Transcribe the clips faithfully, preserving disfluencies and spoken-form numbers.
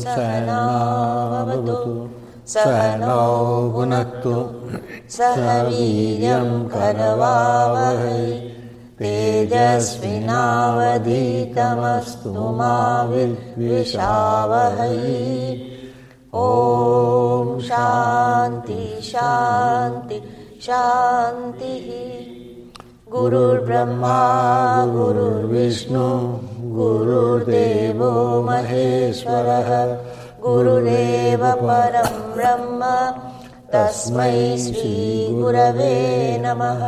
सहना भवतु सहनौ भुनक्तु सह वीर्यं करवावहै तेजस्विनावधीतमस्तु मा विद्विषावहै। ओम शांति शांति शांतिः। गुरुर्ब्रह्मा गुरुर्विष्णु गुरुर्देवो महेश्वरः गुरुरेव परं ब्रह्म तस्मै श्री गुरवे नमः।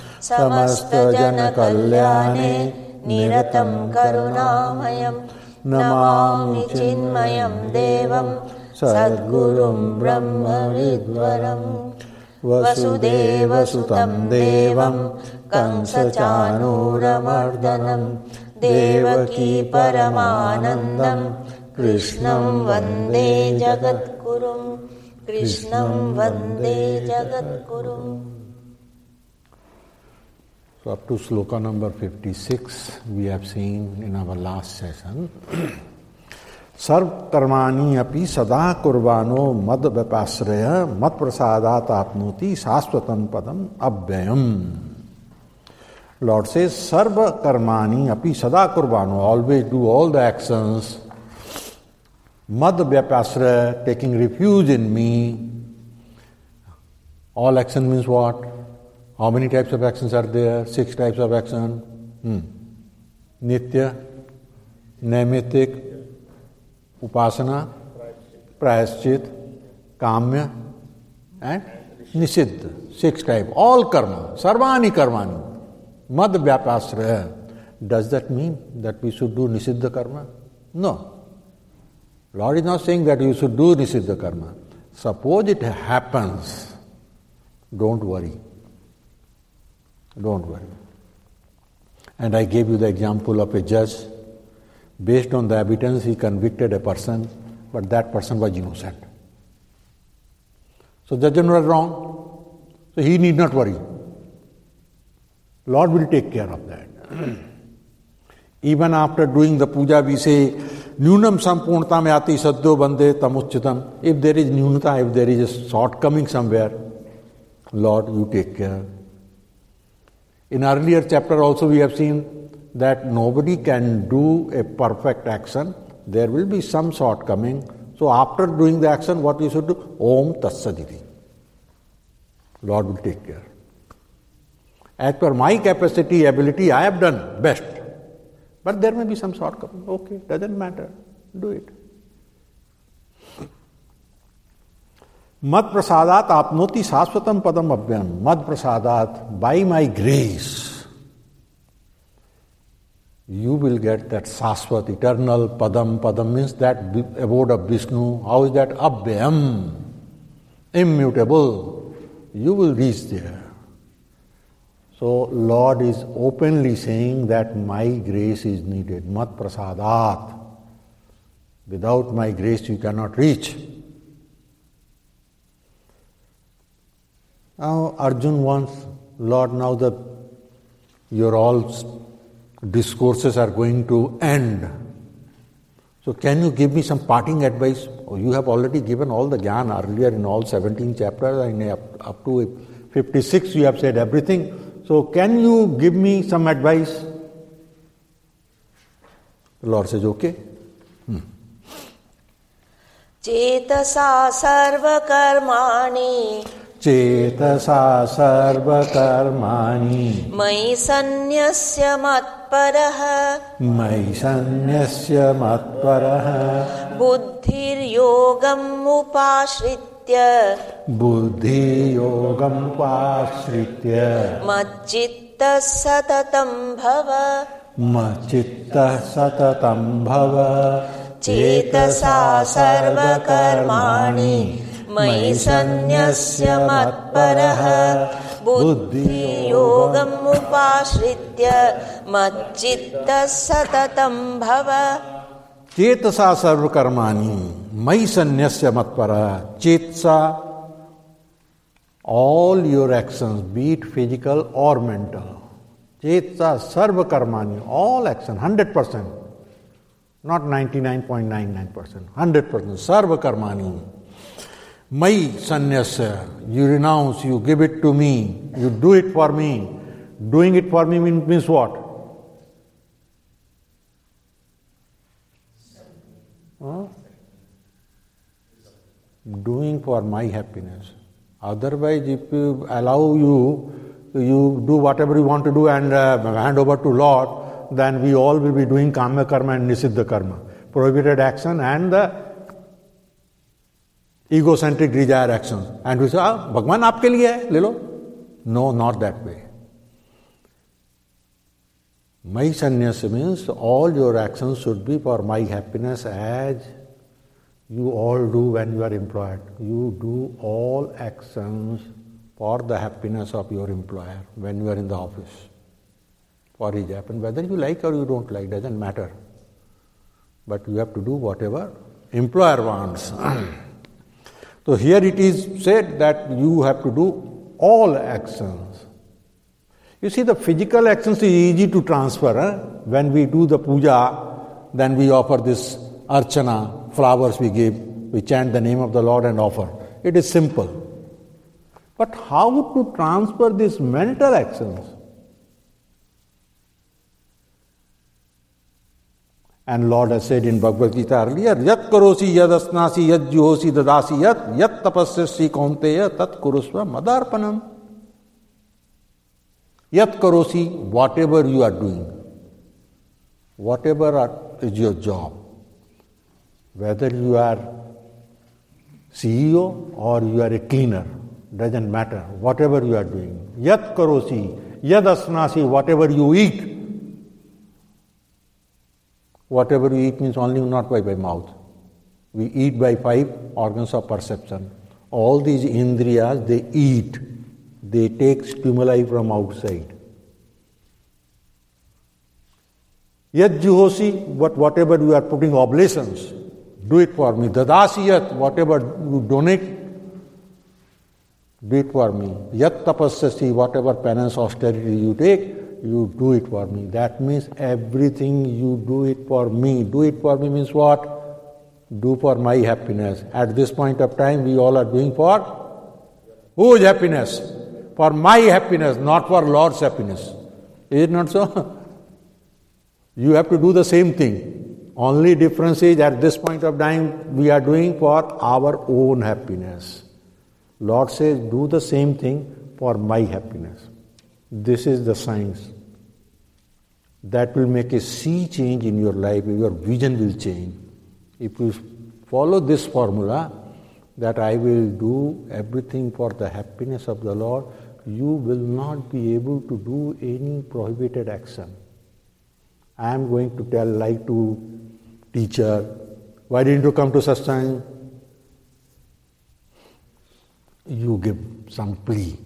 समस्तजनकल्याणे निरतं करुणामयं नमामि चिन्मयं देवं सद्गुरुं ब्रह्मविद्वरं। वसुदेवसुतं देवं कंसचाणूरमर्दनं देवकी परमानन्दं कृष्णं वन्दे जगद्गुरुं कृष्णं वन्दे जगद्गुरुम्। So up to sloka number fifty-six we have seen in our last session. सर्व कर्माणि अपि सदा कुर्वाणो मद व्यपाश्रय मत प्रसादात आपनोति शाश्वतं पदम अव्ययम. Lord says, सर्व कर्माणि अपि सदा कुर्वाणो, always do all the actions, mad vyapasraya, taking refuge in me. All action means what? How many types of actions are there? Six types of action. Hmm. Nitya, Naimittik, Upasana, Prayaschit, Kamya and Nisiddha. Six types. All karma. Sarvani karmani. Mad vyapasraya. Does that mean that we should do Nisiddha karma? No. Lord is not saying that you should do Nisiddha karma. Suppose it happens, don't worry. Don't worry. And I gave you the example of a judge. Based on the evidence, he convicted a person, but that person was innocent. So judgment was wrong. So he need not worry. Lord will take care of that. Even after doing the puja, we say, Nyunam sampurnta me ati saddo bande tamuchitam. If there is nyunata, if there is a shortcoming somewhere, Lord, you take care. In earlier chapter also we have seen that nobody can do a perfect action. There will be some shortcoming. So after doing the action, what you should do? Om Tatsaditi. Lord will take care. As per my capacity, ability, I have done best. But there may be some shortcoming. Okay, doesn't matter. Do it. Mad prasadat apnoti sasvatam padam abhyam. Mad prasadat, by my grace, you will get that sasvat, eternal padam. Padam means that abode of Vishnu. How is that? Abhyam, immutable. You will reach there. So Lord is openly saying that my grace is needed. Mat prasadat. Without my grace you cannot reach. Now Arjun wants, Lord, now the your all discourses are going to end. So can you give me some parting advice? Oh, you have already given all the jnana earlier in all seventeen chapters, and up, up to fifty-six you have said everything. So can you give me some advice? The Lord says, okay. Hmm. Cetasa sarva karmani Cetasa sarva karmani Mai sanyasya matparaha Mai sanyasya matparaha Buddhir yogam upashritya Buddhi yogam upashritya Majjitta satatam bhava Majjitta satatam bhava Cetasa sarva karmani Mai sanyasya matparaha Buddhi yogam upashritya Majjitta satatam bhava. Cetasa sarva karmani Mai sanyasya matparaha. Cetasa, all your actions, be it physical or mental. Cetasa sarva karmani, all action, one hundred percent. Not ninety-nine point nine nine percent, one hundred percent. Sarva karmani. Mai sanyasya. You renounce, you give it to me, you do it for me. Doing it for me means, means what? Huh? Doing for my happiness. Otherwise, if you allow you, you do whatever you want to do and uh, hand over to Lord, then we all will be doing Kama Karma and Nisiddha Karma. Prohibited action and the egocentric desire actions. And we say, ah, Bhagwan aapke liye hai, le lo. No, not that way. My sannyasa means all your actions should be for my happiness, as you all do when you are employed. You do all actions for the happiness of your employer when you are in the office. For his happen, whether you like or you don't like, doesn't matter. But you have to do whatever employer wants. So here it is said that you have to do all actions. You see, the physical actions is easy to transfer. Huh? When we do the puja, then we offer this archana, flowers we give, we chant the name of the Lord and offer. It is simple. But how to transfer these mental actions? And Lord has said in Bhagavad Gita earlier, Yat karosi yad asnasi yad juhosi dadasi yat yat tapasyasi kaunteya tat kurusva madarpanam. Yat karosi, whatever you are doing, whatever is your job, whether you are C E O or you are a cleaner, doesn't matter, whatever you are doing. Yat karosi, yad asnasi, whatever you eat. Whatever we eat means only not by, by mouth. We eat by five organs of perception. All these indriyas, they eat. They take stimuli from outside. Yat juhosi, but whatever you are putting oblations, do it for me. Dadasi yat, whatever you donate, do it for me. Yat tapasyasi, whatever penance, austerity you take, you do it for me. That means everything you do it for me. Do it for me means what? Do for my happiness. At this point of time, we all are doing for whose happiness? For my happiness, not for Lord's happiness. Is it not so? You have to do the same thing. Only difference is at this point of time, we are doing for our own happiness. Lord says, do the same thing for my happiness. This is the science that will make a sea change in your life. Your vision will change. If you follow this formula, that I will do everything for the happiness of the Lord, you will not be able to do any prohibited action. I am going to tell lie to teacher, why didn't you come to satsang? You give some plea.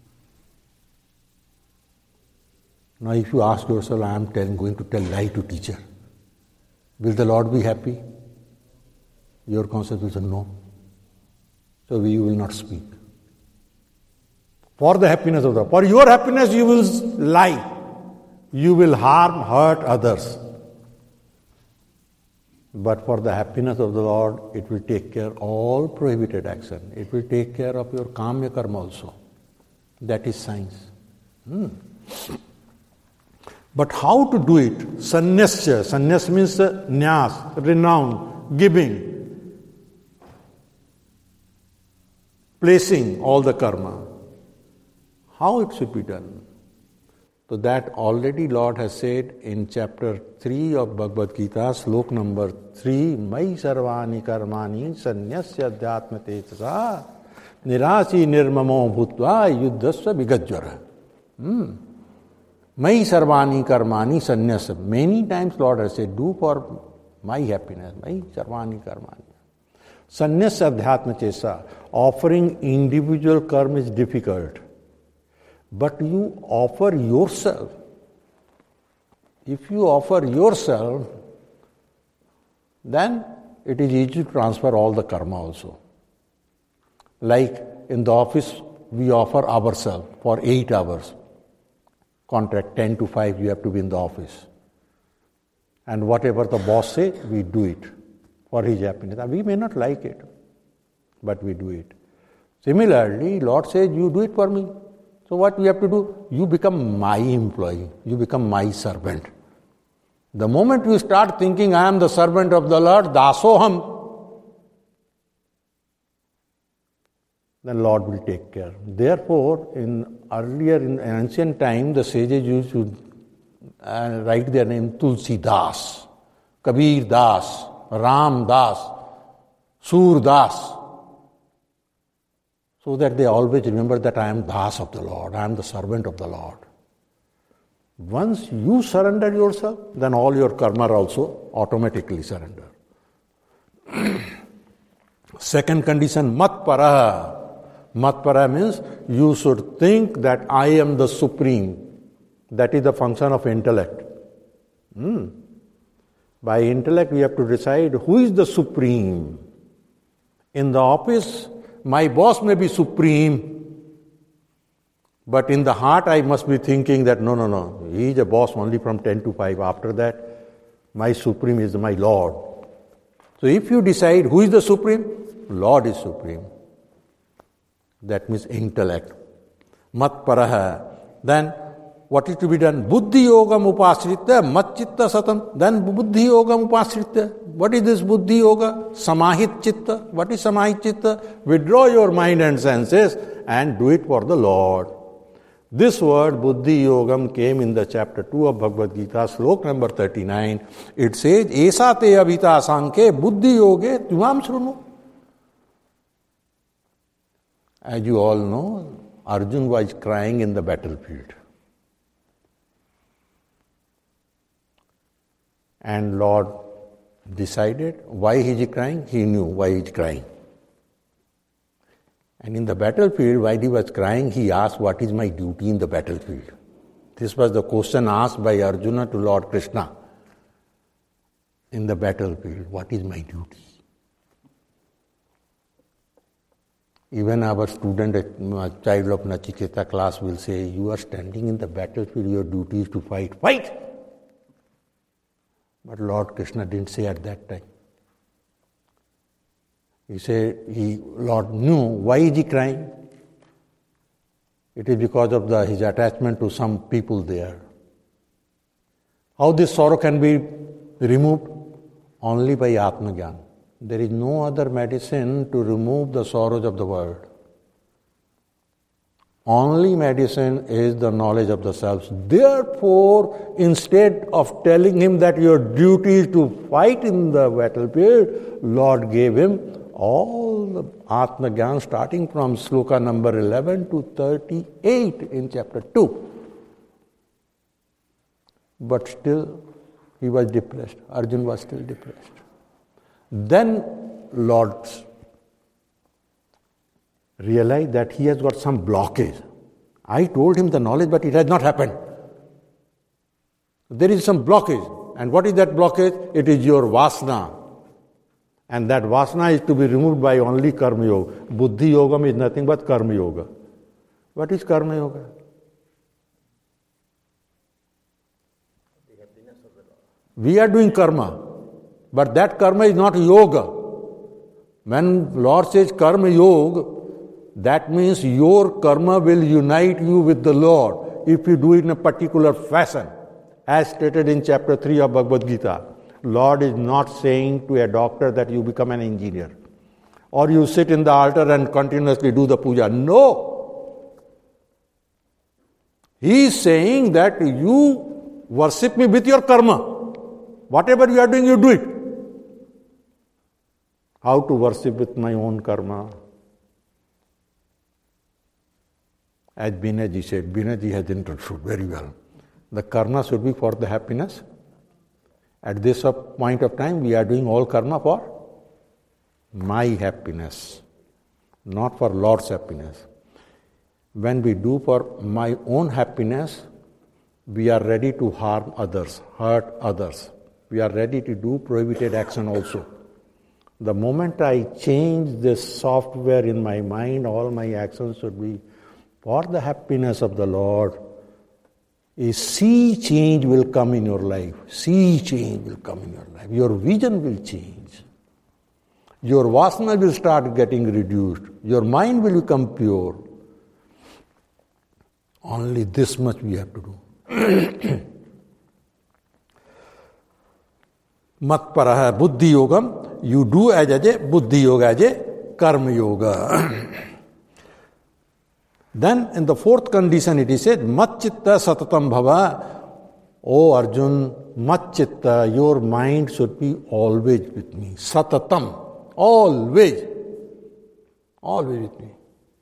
Now if you ask yourself, I am telling, going to tell lie to teacher, will the Lord be happy? Your conscience will say no. So we will not speak. For the happiness of the Lord. For your happiness you will lie. You will harm, hurt others. But for the happiness of the Lord, it will take care of all prohibited action. It will take care of your kamya karma also. That is science. Hmm. But how to do it? Sannyasya. Sannyas means nyas, renown, giving, placing all the karma. How it should be done? So that already Lord has said in chapter three of Bhagavad Gita, slok number three, Mai sarvani karmani sannyasya adhyatma tetasa nirasi nirmamo bhutva yuddhasya vigajvara. Hmm. Mai sarvani karmani sannyasa. Many times Lord has said, do for my happiness. Mai sarvani karmani. Sannyasa adhyatma chesa. Offering individual karma is difficult. But you offer yourself. If you offer yourself, then it is easy to transfer all the karma also. Like in the office, we offer ourselves for eight hours. Contract ten to five, you have to be in the office. And whatever the boss says, we do it for his happiness. We may not like it, but we do it. Similarly, Lord says, you do it for me. So what we have to do? You become my employee. You become my servant. The moment you start thinking, I am the servant of the Lord, dasoham, then Lord will take care. Therefore, in earlier, in ancient time, the sages used to uh, write their name Tulsi Das, Kabir Das, Ram Das, Sur Das, so that they always remember that I am Das of the Lord, I am the servant of the Lord. Once you surrender yourself, then all your karma also automatically surrender. Second condition, mat paraha. Mat para means you should think that I am the supreme. That is the function of intellect. Hmm. By intellect, we have to decide who is the supreme. In the office, my boss may be supreme, but in the heart, I must be thinking that no, no, no, he is a boss only from ten to five. After that, my supreme is my Lord. So if you decide who is the supreme, Lord is supreme. That means intellect. Mat paraha. Then what is to be done? Buddhi yogam upasritya mat chitta satam. Then buddhi yogam upasritya. What is this buddhi yoga? Samahit chitta. What is samahit chitta? Withdraw your mind and senses and do it for the Lord. This word buddhi yogam came in the chapter two of Bhagavad Gita, slok number thirty-nine. It says, Esa te avita sanke buddhi yoge tuvam shrunu. As you all know, Arjuna was crying in the battlefield. And Lord decided why he is crying. He knew why he is crying. And in the battlefield, while he was crying, he asked, what is my duty in the battlefield? This was the question asked by Arjuna to Lord Krishna. In the battlefield, what is my duty? Even our student, a child of Nachiketa class will say, you are standing in the battlefield, your duty is to fight. Fight! But Lord Krishna didn't say at that time. He said, he, Lord knew why is he crying. It is because of the, his attachment to some people there. How this sorrow can be removed? Only by Atma Gyan. There is no other medicine to remove the sorrows of the world. Only medicine is the knowledge of the self. Therefore, instead of telling him that your duty is to fight in the battlefield, Lord gave him all the Atma Gyan starting from sloka number eleven to thirty-eight in chapter two. But still, he was depressed. Arjuna was still depressed. Then Lord realized that he has got some blockage. I told him the knowledge, but it has not happened. There is some blockage. And what is that blockage? It is your vasana. And that vasana is to be removed by only karma yoga. Buddhi yogam is nothing but karma yoga. What is karma yoga? We are doing karma. But that karma is not yoga. When Lord says karma yoga, that means your karma will unite you with the Lord if you do it in a particular fashion. As stated in chapter three of Bhagavad Gita, Lord is not saying to a doctor that you become an engineer or you sit in the altar and continuously do the puja. No. He is saying that you worship me with your karma. Whatever you are doing, you do it. How to worship with my own karma? As Binaji said, Binaji has understood very well. The karma should be for the happiness. At this point of time, we are doing all karma for my happiness, not for Lord's happiness. When we do for my own happiness, we are ready to harm others, hurt others. We are ready to do prohibited action also. The moment I change this software in my mind, all my actions should be for the happiness of the Lord. a sea change will come in your life. Sea change will come in your life. Your vision will change. Your vasana will start getting reduced. Your mind will become pure. Only this much we have to do. Matparaha buddhi yogam. You do as a buddhi yoga, as a karma yoga. Then in the fourth condition it is said, mat chitta satatam bhava. O Arjun, mat chitta, your mind should be always with me. Satatam. Always, always with me.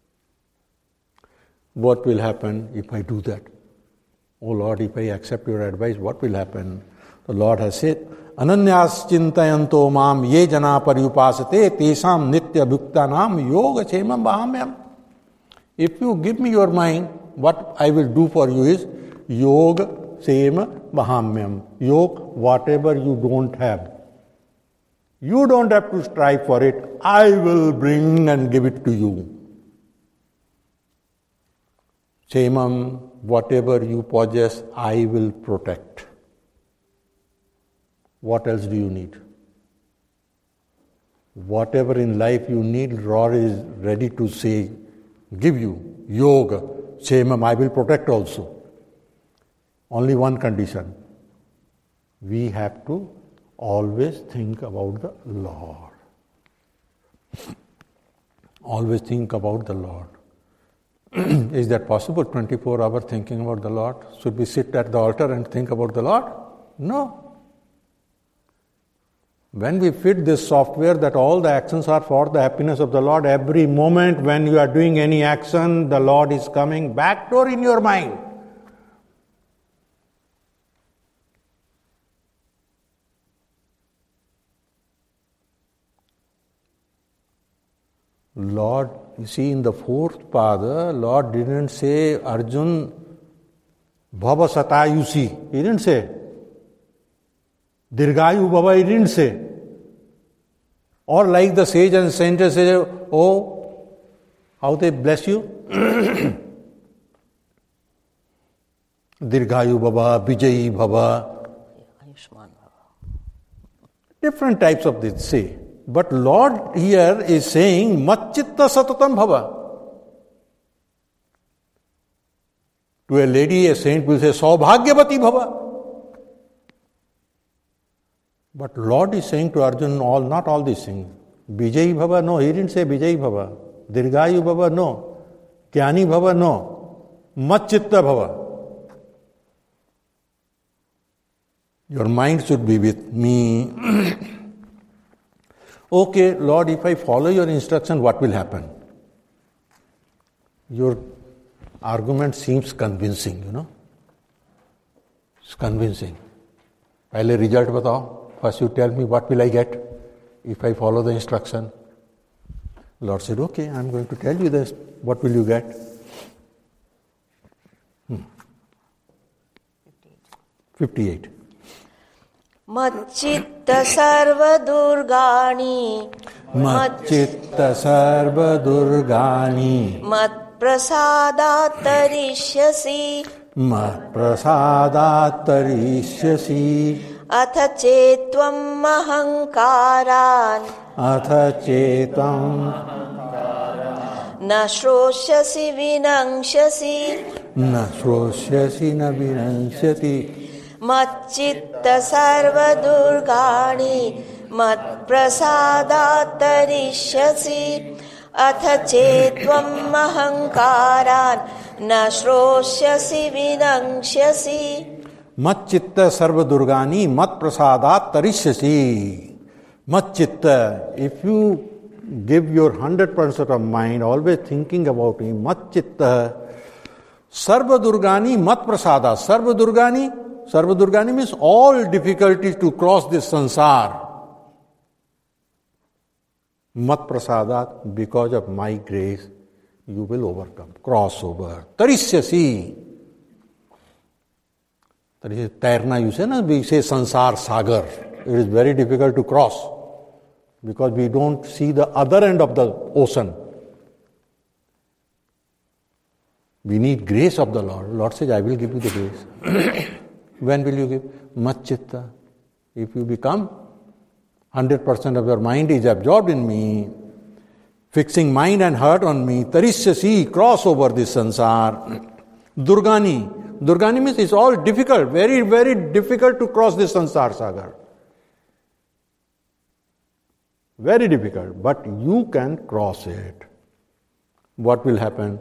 What will happen if I do that? Oh Lord, if I accept your advice, what will happen? The Lord has said, Ananyas chintayanto mam ye jana paryupasate tesam nitya bhuktanam yoga chemam bahamyam. If you give me your mind, what I will do for you is yoga chema bahamyam. Yoga, whatever you don't have. You don't have to strive for it. I will bring and give it to you. Chemam, whatever you possess, I will protect. What else do you need? Whatever in life you need, Lord is ready to say, give you. Yoga, Chemam, I will protect also. Only one condition. We have to always think about the Lord. Always think about the Lord. Is that possible? twenty-four hours thinking about the Lord? Should we sit at the altar and think about the Lord? No. When we fit this software that all the actions are for the happiness of the Lord, every moment when you are doing any action, the Lord is coming backdoor in your mind. Lord, you see, in the fourth pada, Lord didn't say, Arjun, Bhava Satayusi. He didn't say. Dirgayu Bhava, he didn't say. Or like the sage and saint say, oh, how they bless you. Dirgayu Bhava, Vijayi Bhava. Different types of this say. But Lord here is saying, mat chitta satatam bhava. To a lady, a saint will say, saubhagyavati bhava. But Lord is saying to Arjuna, all, not all these things. Vijayi bhava, no, he didn't say Vijayi bhava. Dirgayu bhava, no. Jnani bhava, no. Mat chitta bhava. Your mind should be with me. Okay, Lord, if I follow your instruction, what will happen? Your argument seems convincing, you know. It's convincing. Pehle result batao. First you tell me what will I get if I follow the instruction. Lord said, okay, I'm going to tell you this. What will you get? Hmm. fifty-eight. Macchitta sarva durgani. Macchitta sarva durgani. Mat prasadat tarishyasi. Mat prasadat tarishyasi. Atha chetvam ahankaran. Atha chetvam na shroshyasi vinangshasi. na shroshyasi na vinangshati. Macchitta sarva durgani. Mat prasadat tarishyasi. Atha chetvam ahankaran. Na shroshyasi vinangshasi. Mat chitta sarva durgani mat prasadat tarishyasi. Mat chitta, if you give your one hundred percent of mind, always thinking about him, mat chitta sarva durgani mat prasadat. Sarva durgani, sarva durgani means all difficulties to cross this sansar. Mat prasadat, because of my grace, you will overcome, cross over. Tarishyasi. Tairna, you say, na? We say sansar sagar. It is very difficult to cross because we don't see the other end of the ocean. We need grace of the Lord. Lord says, I will give you the grace. When will you give? Matchitta. If you become one hundred percent of your mind is absorbed in me, fixing mind and heart on me, tarishyasi, cross over this sansar. Durgani. Durgani means it's all difficult, very, very difficult to cross this sansar sagar. Very difficult, but you can cross it. What will happen?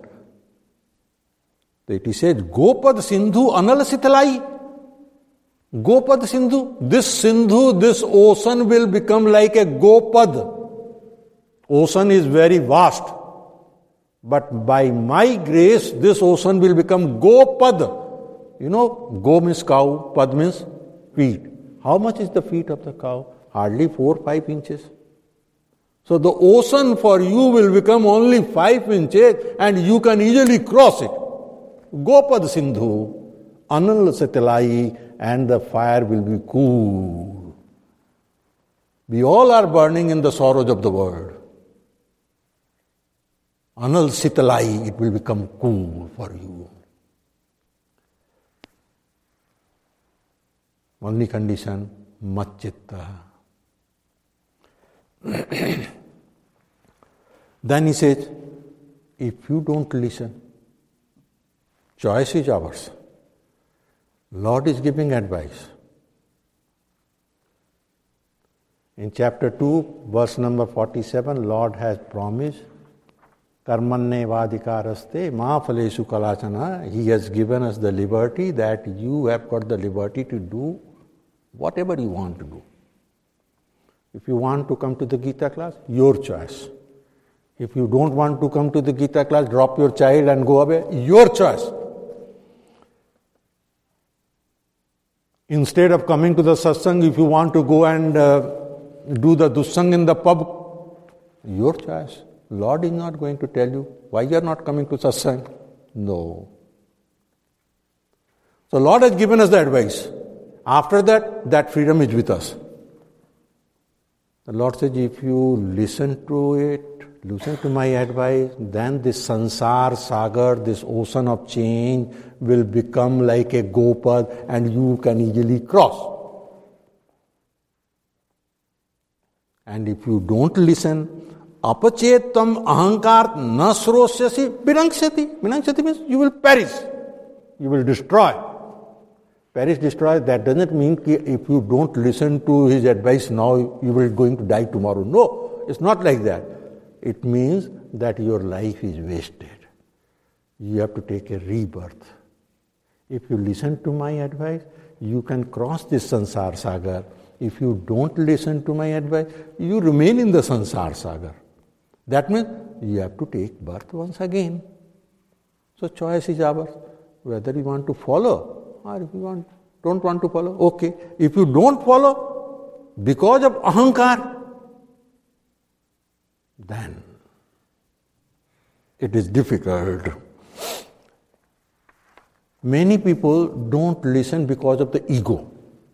It says, Gopad Sindhu Anal Sitalai. Gopad Sindhu. This Sindhu, this ocean will become like a Gopad. Ocean is very vast. But by my grace, this ocean will become Gopad. You know, Go means cow, Pad means feet. How much is the feet of the cow? Hardly four, five inches. So the ocean for you will become only five inches and you can easily cross it. Gopad Sindhu, Anal Sitalai, and the fire will be cool. We all are burning in the sorrows of the world. Anal Sitalai, it will become cool for you. Only condition, Matchitta. Then he says, if you don't listen, choice is ours. Lord is giving advice. In chapter two, verse number forty-seven, Lord has promised, Karmanne vadikaraste ma phalesu kalachana. He has given us the liberty that you have got the liberty to do whatever you want to do. If you want to come to the Gita class, your choice. If you don't want to come to the Gita class, drop your child and go away, your choice. Instead of coming to the satsang, if you want to go and uh, do the dussang in the pub, your choice. Lord is not going to tell you why you are not coming to satsang. No. So Lord has given us the advice. After that, that freedom is with us. The Lord says, if you listen to it, listen to my advice, then this sansar sagar, this ocean of change, will become like a gopad and you can easily cross. And if you don't listen, apachetam ahankar nasrosyasi vinangshati. Vinangshati means you will perish. You will destroy. Perish, destroy, that doesn't mean if you don't listen to his advice now, you will going to die tomorrow. No, it's not like that. It means that your life is wasted. You have to take a rebirth. If you listen to my advice, you can cross this sansar sagar. If you don't listen to my advice, you remain in the sansar sagar. That means you have to take birth once again. So choice is ours, whether you want to follow or if you want, don't want to follow. Okay. If you don't follow because of ahankar, then it is difficult. Many people don't listen because of the ego.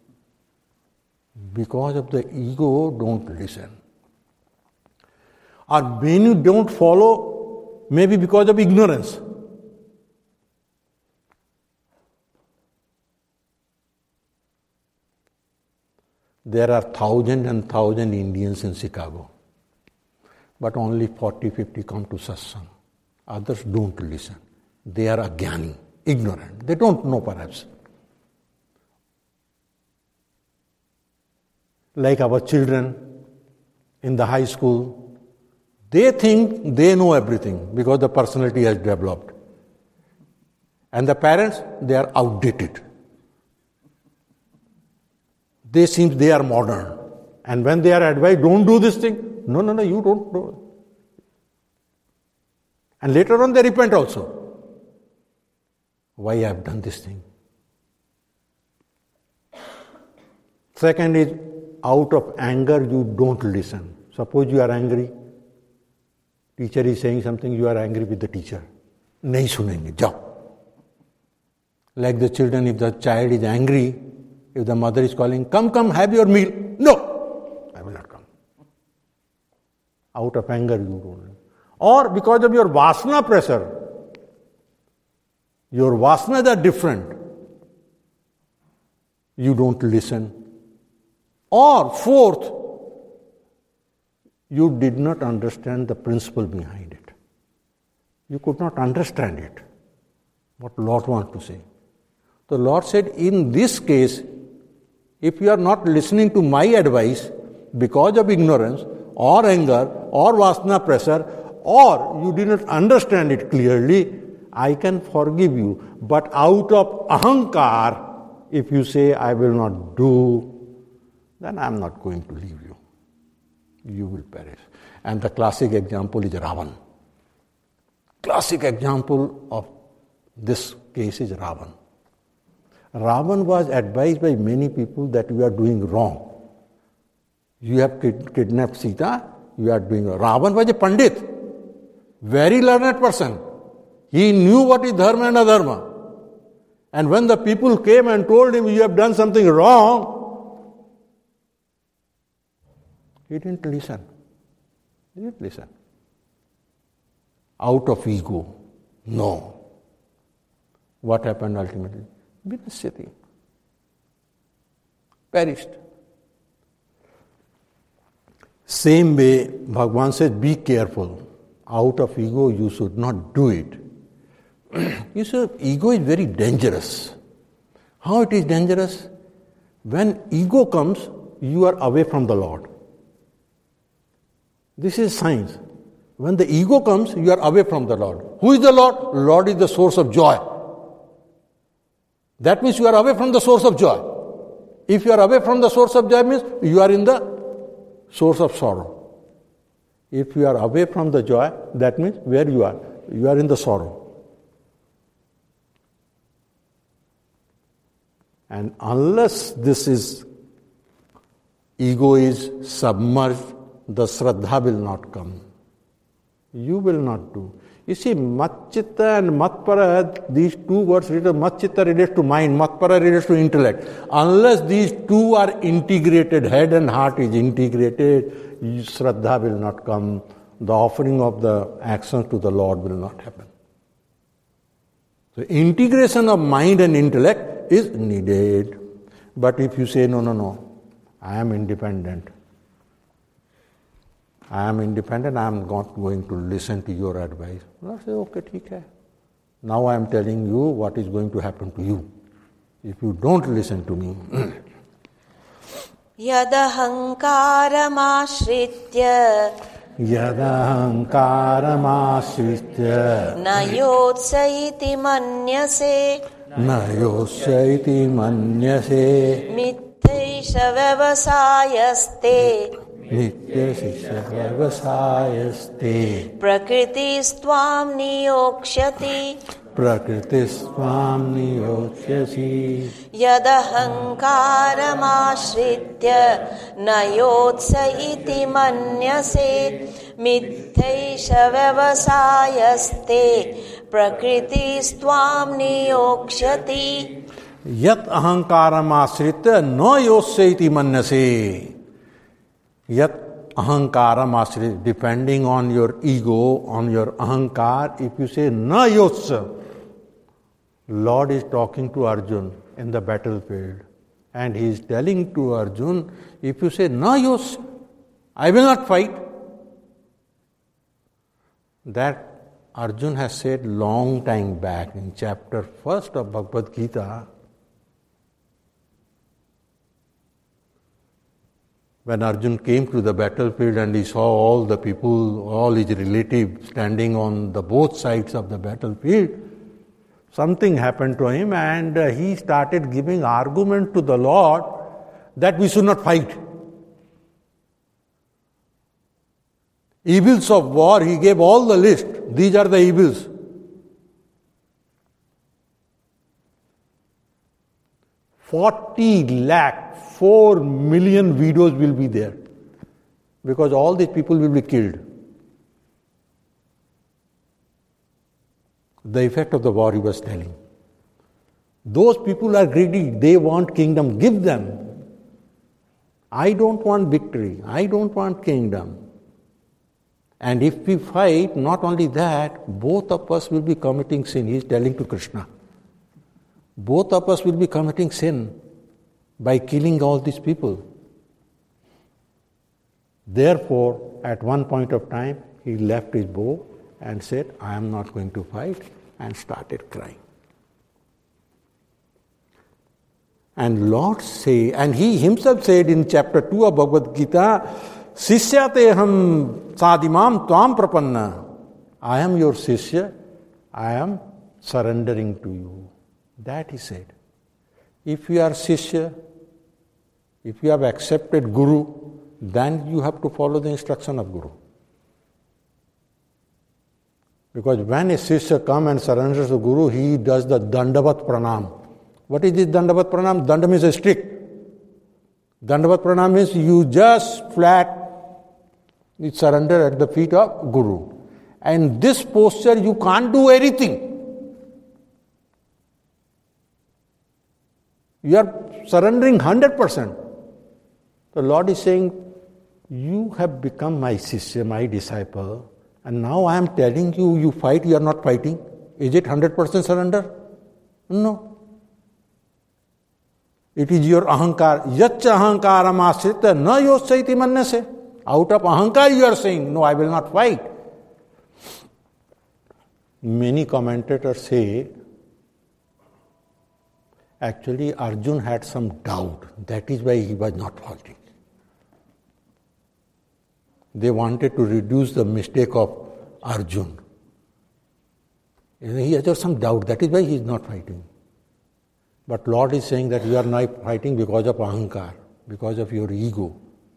Because of the ego, don't listen. Or many don't follow, maybe because of ignorance. There are thousand and thousand Indians in Chicago, but only forty, fifty come to satsang. Others don't listen. They are agyani, ignorant. They don't know perhaps. Like our children in the high school, they think they know everything because the personality has developed. And the parents, they are outdated. They seem they are modern. And when they are advised, don't do this thing. No, no, no, you don't do. And later on they repent also. Why I have done this thing? Second is, out of anger you don't listen. Suppose you are angry. Teacher is saying something, you are angry with the teacher. Nahi sunenge, jao. Like the children, if the child is angry, if the mother is calling, come, come, have your meal. No, I will not come. Out of anger you don't. Or because of your vasana pressure, your vasanas are different, you don't listen. Or fourth, you did not understand the principle behind it. You could not understand it, what Lord wants to say. The Lord said, in this case, if you are not listening to my advice because of ignorance or anger or vasana pressure, or you did not understand it clearly, I can forgive you. But out of ahankar, if you say, I will not do, then I am not going to leave you. You will perish. And the classic example is Ravan. Classic example of this case is Ravan. Ravan was advised by many people that you are doing wrong. You have kid- kidnapped Sita, you are doing wrong. Ravan was a Pandit, very learned person. He knew what is dharma and adharma. And when the people came and told him, you have done something wrong, he didn't listen. He didn't listen. Out of ego. No. What happened ultimately? Vinashyati. Perished. Same way, Bhagavan says, be careful. Out of ego, you should not do it. You see, ego is very dangerous. How it is dangerous? When ego comes, you are away from the Lord. This is science. When the ego comes, you are away from the Lord. Who is the Lord? Lord is the source of joy. That means you are away from the source of joy. If you are away from the source of joy, means you are in the source of sorrow. If you are away from the joy, that means where you are? You are in the sorrow. And unless this is, ego is submerged, the Shraddha will not come. You will not do. You see, Matchitta and Matpara, these two words, Matchitta relates to mind, Matpara relates to intellect. Unless these two are integrated, head and heart is integrated, Shraddha will not come. The offering of the actions to the Lord will not happen. So integration of mind and intellect is needed. But if you say, no, no, no, I am independent. I am independent, I am not going to listen to your advice. I say, okay, theek hai. Now I am telling you what is going to happen to you. If you don't listen to me. Yadahankaramashritya Yadahankaramashritya Nayotsaiti manyase Nayosyaiti manyase Mithaisha vyavasayaste Nitya Sisha Vyavasayaste Prakritistvām niyokshati Prakritistvām niyokshasi Yadahankaramashritya Nayotsa iti manyase Mithaisha vyavasayaste Prakritistvām niyokshati Yat ahankaramashritya no yosyaiti manyase. Yat ahankaram ashrita, depending on your ego, on your ahankar, if you say na yosya, Lord is talking to Arjun in the battlefield and he is telling to Arjun, if you say na yosya, I will not fight. That Arjun has said long time back in chapter first of Bhagavad Gita. When Arjun came to the battlefield and he saw all the people, all his relatives standing on the both sides of the battlefield, something happened to him and he started giving argument to the Lord that we should not fight. Evils of war, he gave all the list. These are the evils. Forty lakh. Four million videos will be there because all these people will be killed. The effect of the war he was telling. Those people are greedy, they want kingdom, give them. I don't want victory, I don't want kingdom. And if we fight, not only that, both of us will be committing sin. He is telling to Krishna. both of us will be committing sin by killing all these people. Therefore, at one point of time, he left his bow and said, I am not going to fight, and started crying. And Lord say, and he himself said in chapter two of Bhagavad Gita, Sisyate ham sadimam tvam prapanna. I am your Sishya, I am surrendering to you. That he said. If you are Sishya, if you have accepted Guru, then you have to follow the instruction of Guru. Because when a Sishya comes and surrenders to Guru, he does the Dandavat Pranam. What is this Dandavat Pranam? Danda means a stick. Dandavat Pranam means you just flat you surrender at the feet of Guru. And this posture, you can't do anything. You are surrendering one hundred percent. The Lord is saying, you have become my Sishya, my disciple, and now I am telling you, you fight, you are not fighting. Is it one hundred percent surrender? No. It is your ahankar. Yaccha ahankaram ashrita na yoschaiti manyase. Out of ahankar you are saying, no, I will not fight. Many commentators say, actually Arjun had some doubt. That is why he was not fighting. They wanted to reduce the mistake of Arjun. He has some doubt. That is why he is not fighting. But Lord is saying that you are not fighting because of ahankar, because of your ego.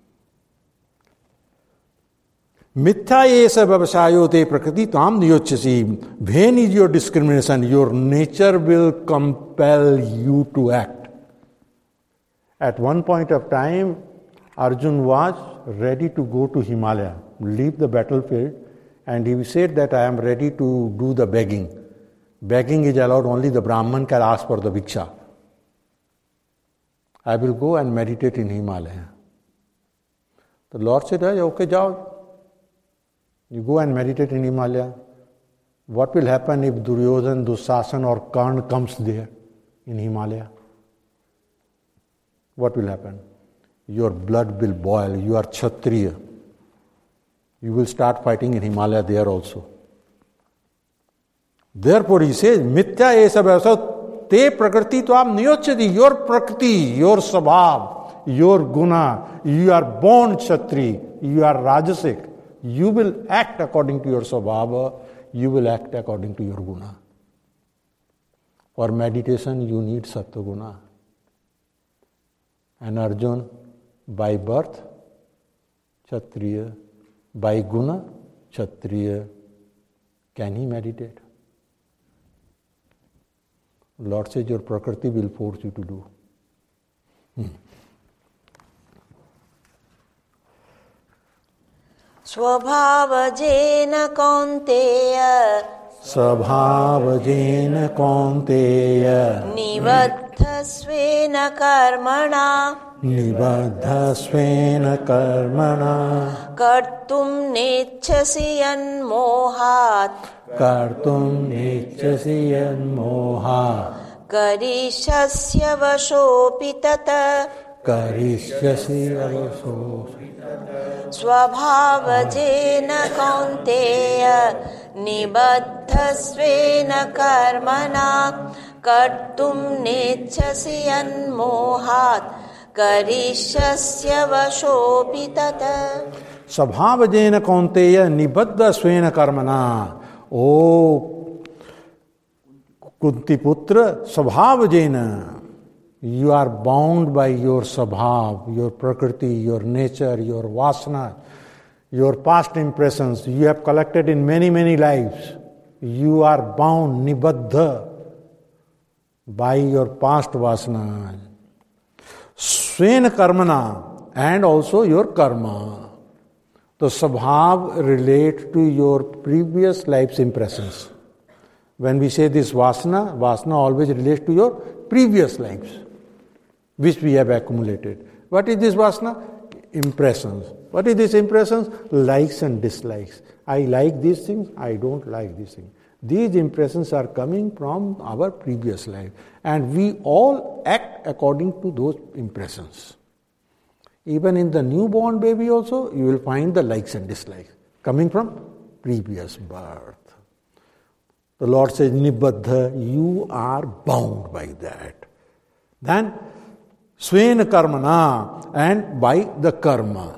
Mithya esa vavashayo te prakriti tam niyochasi. Vain is your discrimination. Your nature will compel you to act. At one point of time, Arjun was ready to go to Himalaya, leave the battlefield, and he said that I am ready to do the begging. Begging is allowed, only the Brahman can ask for the Bhiksha. I will go and meditate in Himalaya. The Lord said, okay, jao. You go and meditate in Himalaya. What will happen if Duryodhan, Dushasan or Karna comes there in Himalaya? What will happen? Your blood will boil. You are Kshatriya. You will start fighting in Himalaya there also. Therefore he says, Mithya esa vyasa te prakriti tvam niyochati. Your prakriti, your sabhav, your guna, you are born Kshatri, you are Rajasic. You will act according to your sabhava, you will act according to your guna. For meditation you need sattva guna. And Arjun, by birth, Kshatriya, by guna, Kshatriya, can he meditate? Lord says your prakriti will force you to do. Hmm. Svabhavajena kaunteya Svabhavajena kaunteya Nibaddhasvena karmana Nibaddhasvena karmana Kartum nechasi yanmohat Kartum nechasi yanmohat Karishasya vashopi tata Karishyasi avasopi Svabhavajena kaunteya Nibaddhasvena karmana Kartum nechasi yanmohat Karishyasya vashopi tata. Svabhavajena kaunteya nibaddhasvena karmana. Oh, Kunti Putra, Svabhavajena. You are bound by your sabhav, your prakriti, your nature, your vasana, your past impressions. You have collected in many, many lives. You are bound, nibaddha, by your past vasana. Svena karmana, and also your karma. The sabhav relate to your previous life's impressions. When we say this vasana, vasana always relates to your previous lives, which we have accumulated. What is this vasana? Impressions. What is this impressions? Likes and dislikes. I like these things, I don't like these things. These impressions are coming from our previous life, and we all act according to those impressions. Even in the newborn baby also, you will find the likes and dislikes coming from previous birth. The Lord says, Nibbadha, you are bound by that. Then, Svena Karmana, and by the karma.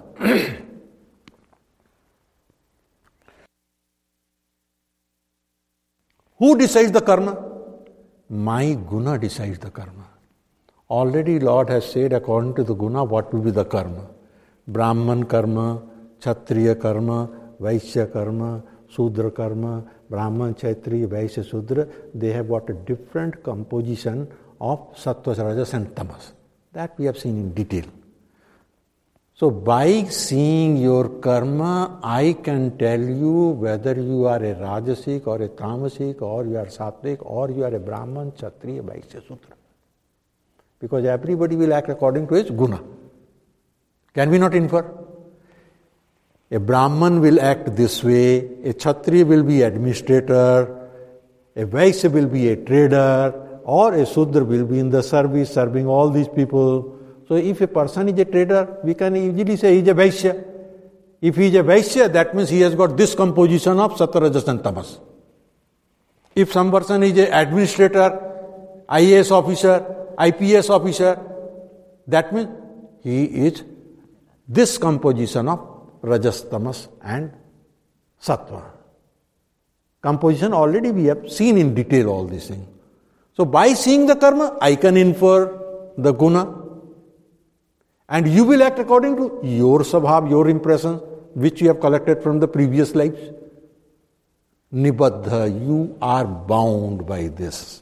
Who decides the karma? My guna decides the karma. Already Lord has said according to the guna what will be the karma. Brahman karma, Kshatriya karma, Vaishya karma, Sudra karma, Brahman, Kshatriya, Vaishya, Sudra, they have got a different composition of Sattva, Rajas and Tamas. That we have seen in detail. So by seeing your karma, I can tell you whether you are a Rajasic or a Tamasic or you are Sattvic or you are a Brahman, Kshatriya, Vaishya, Sudra. Because everybody will act according to his guna. Can we not infer? A Brahman will act this way, a Kshatriya will be administrator, a Vaishya will be a trader, or a Sudra will be in the service serving all these people. So if a person is a trader, we can easily say he is a Vaishya. If he is a Vaishya, that means he has got this composition of Sattva, Rajas and Tamas. If some person is an administrator, I A S officer, I P S officer, that means he is this composition of Rajas, Tamas and Sattva. Composition already we have seen in detail all these things. So by seeing the karma, I can infer the guna. And you will act according to your sabhav, your impressions, which you have collected from the previous lives. Nibbadha, you are bound by this.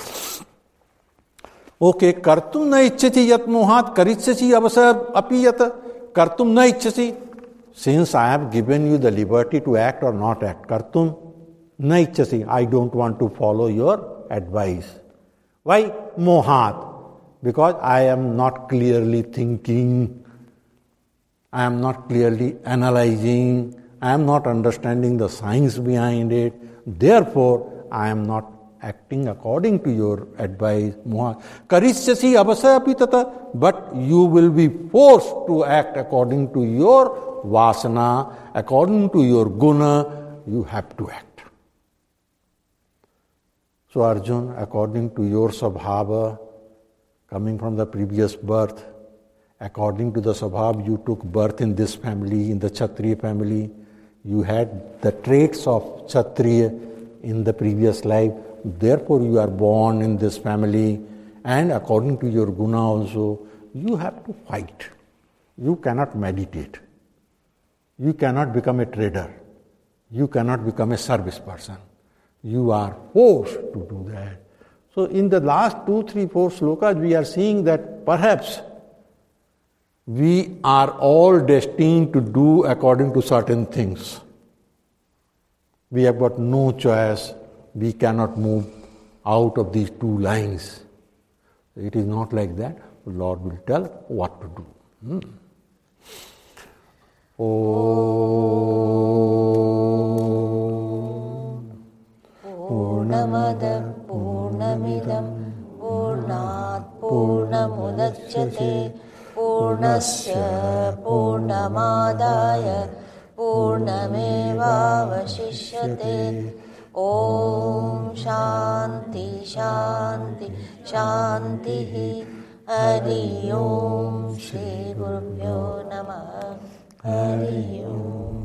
Okay, kartum na ichchati yat mohat karitsyasi avasar api yat kartum na ichchasi. Since I have given you the liberty to act or not act, kartum na ichchasi, I don't want to follow your advice. Why? Mohat. Because I am not clearly thinking, I am not clearly analyzing, I am not understanding the science behind it. Therefore, I am not acting according to your advice. Karishyasi avasapi tata, but you will be forced to act according to your vasana, according to your guna, you have to act. So Arjun, according to your sabhava, coming from the previous birth, according to the sabhav, you took birth in this family, in the Kshatriya family. You had the traits of Kshatriya in the previous life. Therefore, you are born in this family. And according to your guna also, you have to fight. You cannot meditate. You cannot become a trader. You cannot become a service person. You are forced to do that. So in the last two, three, four slokas, we are seeing that perhaps we are all destined to do according to certain things. We have got no choice. We cannot move out of these two lines. It is not like that. The Lord will tell what to do. Hmm. Om Purnamada Purnamidam Purnat Purnamudachyate Purnasya Purnamadaya Purnamevavashishyate. Om Shanti Shanti Shanti. Hari Om Shri Gurubhyo Namaha. Hari Om.